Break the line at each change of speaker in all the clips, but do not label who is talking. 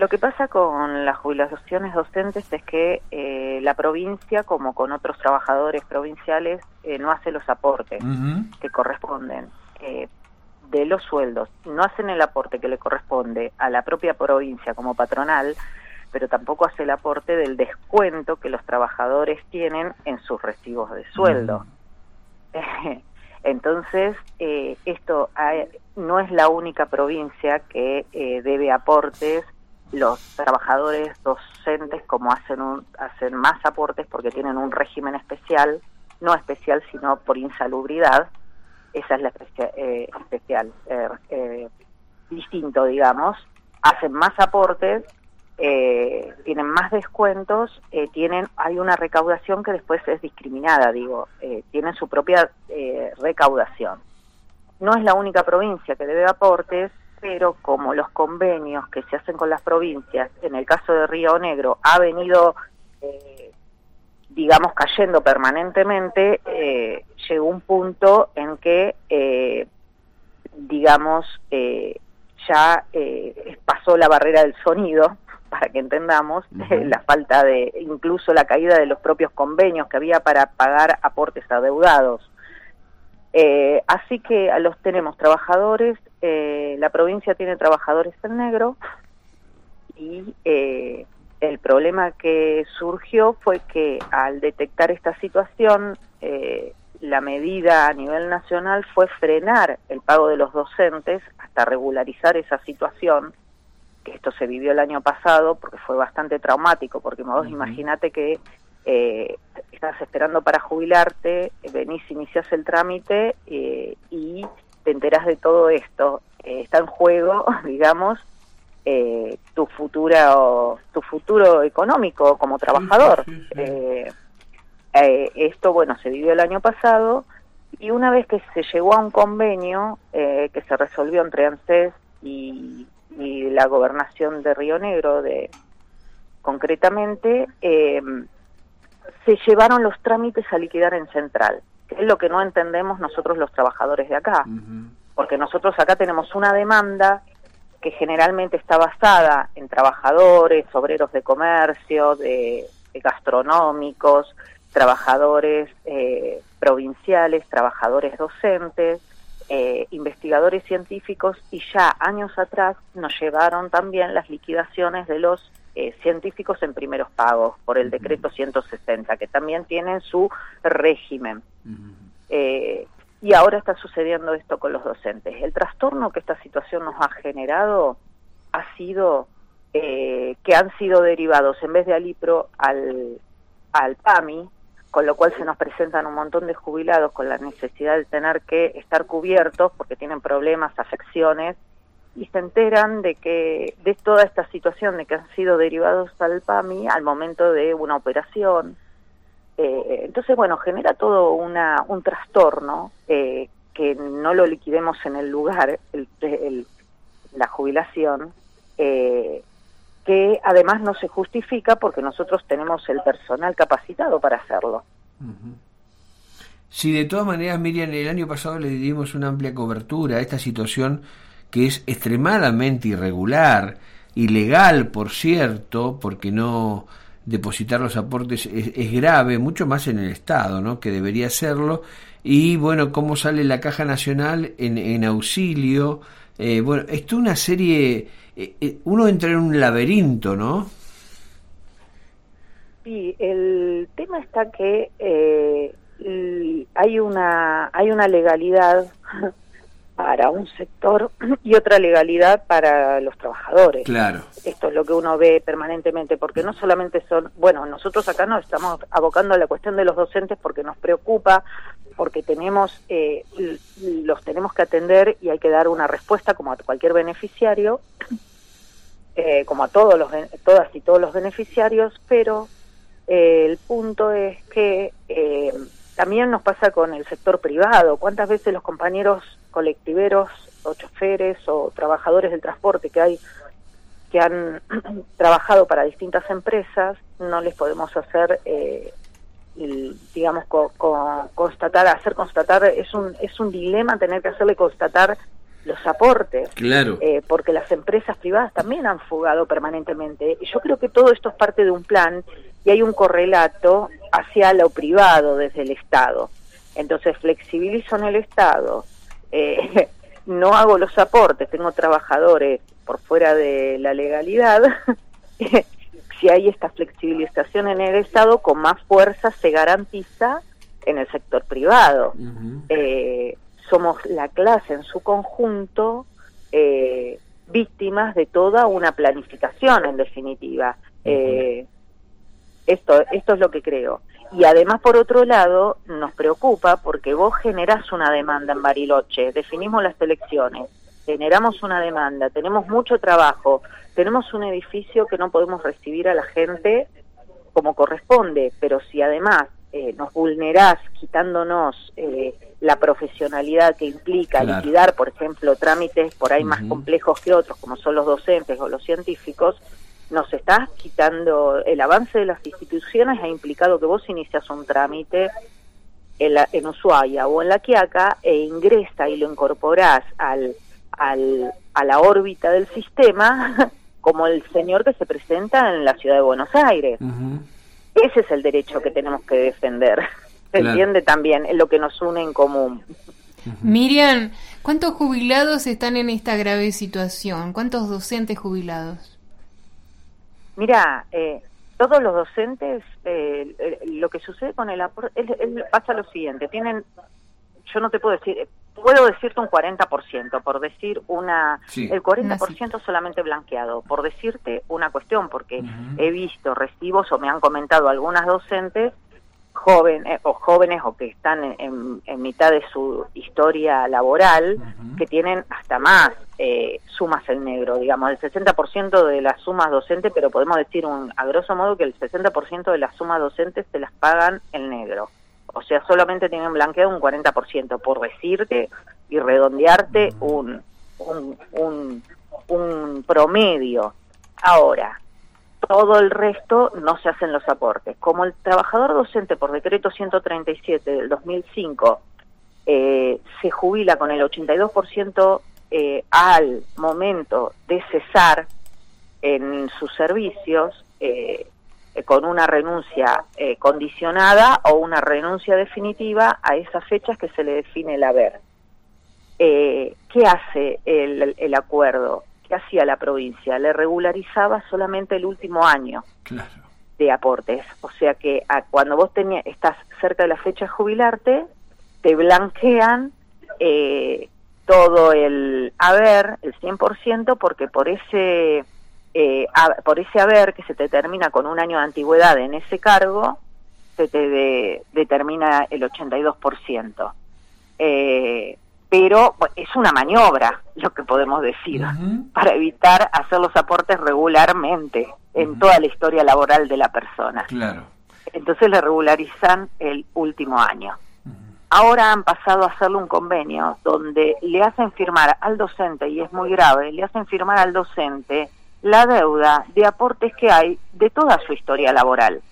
Lo que pasa con las jubilaciones docentes es que la provincia, como con otros trabajadores provinciales, no hace los aportes que corresponden de los sueldos. No hacen el aporte que le corresponde a la propia provincia como patronal, pero tampoco hace el aporte del descuento que los trabajadores tienen en sus recibos de sueldo. Entonces, esto no es la única provincia que debe aportes. Los trabajadores docentes como hacen más aportes porque tienen un régimen especial, no especial sino por insalubridad. Esa es la especial, distinto, digamos. Hacen más aportes, tienen más descuentos, hay una recaudación que después es discriminada, tienen su propia recaudación. No es la única provincia que debe aportes, pero como los convenios que se hacen con las provincias, en el caso de Río Negro, ha venido, cayendo permanentemente, llegó un punto en que, ya pasó la barrera del sonido, para que entendamos, la falta incluso la caída de los propios convenios que había para pagar aportes adeudados. Así que tenemos trabajadores, la provincia tiene trabajadores en negro, y el problema que surgió fue que al detectar esta situación, la medida a nivel nacional fue frenar el pago de los docentes hasta regularizar esa situación, que esto se vivió el año pasado porque fue bastante traumático, porque vos imagínate que estás esperando para jubilarte, venís, iniciás el trámite y te enterás de todo esto. Está en juego, tu futuro económico como trabajador. Esto, se vivió el año pasado, y una vez que se llegó a un convenio que se resolvió entre ANSES y la gobernación de Río Negro, concretamente, se llevaron los trámites a liquidar en central, que es lo que no entendemos nosotros los trabajadores de acá, porque nosotros acá tenemos una demanda que generalmente está basada en trabajadores, obreros de comercio, de gastronómicos, trabajadores provinciales, trabajadores docentes, investigadores científicos, y ya años atrás nos llevaron también las liquidaciones de los científicos en primeros pagos por el decreto 160, que también tienen su régimen. Y ahora está sucediendo esto con los docentes. El trastorno que esta situación nos ha generado ha sido que han sido derivados en vez de al IPRO al PAMI, con lo cual se nos presentan un montón de jubilados con la necesidad de tener que estar cubiertos porque tienen problemas, afecciones, y se enteran de toda esta situación de que han sido derivados al PAMI al momento de una operación. Entonces, genera todo un trastorno que no lo liquidemos en el lugar, la jubilación, que además no se justifica porque nosotros tenemos el personal capacitado para hacerlo.
Sí, de todas maneras, Miriam, el año pasado le dimos una amplia cobertura a esta situación que es extremadamente irregular, ilegal, por cierto, porque no depositar los aportes es grave, mucho más en el Estado, ¿no?, que debería hacerlo. Y cómo sale la Caja Nacional en auxilio. Esto es una serie, uno entra en un laberinto, ¿no?
Sí, el tema está que hay una legalidad para un sector y otra legalidad para los trabajadores.
Claro.
Esto es lo que uno ve permanentemente, porque no solamente nosotros acá no estamos abocando a la cuestión de los docentes porque nos preocupa, porque los tenemos que atender y hay que dar una respuesta como a cualquier beneficiario, como a todas y todos los beneficiarios, pero el punto es que también nos pasa con el sector privado. ¿Cuántas veces los compañeros colectiveros o choferes o trabajadores del transporte que han trabajado para distintas empresas, no les podemos hacer, hacer constatar, es un dilema tener que hacerle constatar los aportes,
claro,
porque las empresas privadas también han fugado permanentemente. Y yo creo que todo esto es parte de un plan y hay un correlato hacia lo privado desde el Estado. Entonces flexibilizo en el Estado, no hago los aportes, tengo trabajadores por fuera de la legalidad. Si hay esta flexibilización en el Estado, con más fuerza se garantiza en el sector privado. Somos la clase en su conjunto víctimas de toda una planificación, en definitiva. Esto es lo que creo. Y además, por otro lado, nos preocupa porque vos generás una demanda en Bariloche, definimos las elecciones, generamos una demanda, tenemos mucho trabajo, tenemos un edificio que no podemos recibir a la gente como corresponde, pero si además nos vulnerás quitándonos la profesionalidad que implica liquidar, por ejemplo, trámites por ahí más complejos que otros, como son los docentes o los científicos, nos estás quitando el avance de las instituciones. Ha implicado que vos inicias un trámite en Ushuaia o en La Quiaca e ingresa y lo incorporás a la órbita del sistema como el señor que se presenta en la ciudad de Buenos Aires. Ese es el derecho que tenemos que defender. ¿Se entiende también? Es lo que nos une en común.
Miriam, ¿cuántos jubilados están en esta grave situación? ¿Cuántos docentes jubilados?
Mira, todos los docentes, lo que sucede con el aporte, pasa lo siguiente, yo no te puedo decir, puedo decirte un 40%, por decir el 40% solamente blanqueado, por decirte una cuestión, porque he visto recibos o me han comentado algunas docentes jóvenes o que están en mitad de su historia laboral, que tienen hasta más sumas en negro, digamos, el 60% de las sumas docentes, pero podemos decir a grosso modo que el 60% de las sumas docentes se las pagan en negro. O sea, solamente tienen blanqueado un 40%, por decirte y redondearte un promedio. Ahora, todo el resto no se hacen los aportes. Como el trabajador docente por decreto 137 del 2005 se jubila con el 82% al momento de cesar en sus servicios, con una renuncia condicionada o una renuncia definitiva, a esas fechas que se le define el haber. ¿Qué hace el acuerdo? ¿Qué hacía la provincia? Le regularizaba solamente el último año de aportes. O sea que cuando vos estás cerca de la fecha de jubilarte, te blanquean todo el haber, el 100%, porque por ese haber que se te determina con un año de antigüedad en ese cargo, se te determina el 82%. Pero es una maniobra, lo que podemos decir, para evitar hacer los aportes regularmente en toda la historia laboral de la persona. Entonces le regularizan el último año. Ahora han pasado a hacerle un convenio donde le hacen firmar al docente, y es muy grave, le hacen firmar al docente la deuda de aportes que hay de toda su historia laboral.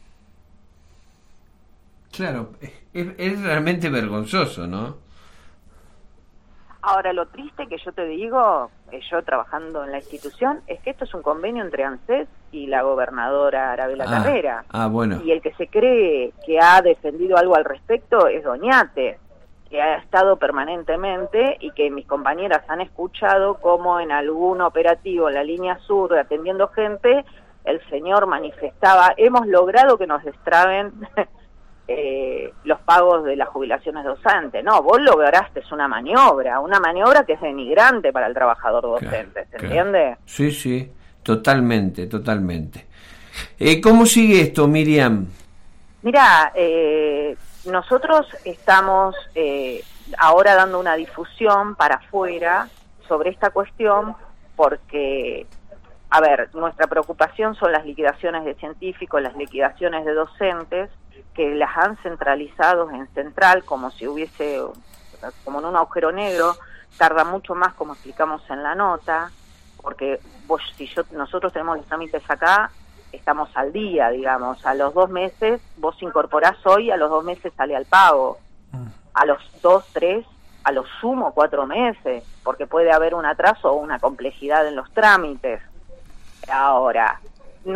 Claro, es realmente vergonzoso, ¿no?
Ahora, lo triste que yo te digo, yo trabajando en la institución, es que esto es un convenio entre ANSES y la gobernadora Arabella Carrera.
Bueno.
Y el que se cree que ha defendido algo al respecto es Doñate, que ha estado permanentemente y que mis compañeras han escuchado como en algún operativo en la línea sur, atendiendo gente, el señor manifestaba: hemos logrado que nos destraben los pagos de las jubilaciones docentes. No, vos lograste una maniobra que es denigrante para el trabajador docente, ¿se entiende?
Sí, totalmente. ¿Cómo sigue esto, Miriam?
Mira, nosotros estamos ahora dando una difusión para afuera sobre esta cuestión porque, a ver, nuestra preocupación son las liquidaciones de científicos, las liquidaciones de docentes, que las han centralizado en central como si hubiese, como en un agujero negro. Tarda mucho más, como explicamos en la nota, porque nosotros tenemos los trámites acá, estamos al día, digamos, a los 2 meses, vos incorporás hoy, a los 2 meses sale al pago, a los 2, 3 a lo sumo 4 meses, porque puede haber un atraso o una complejidad en los trámites. Ahora,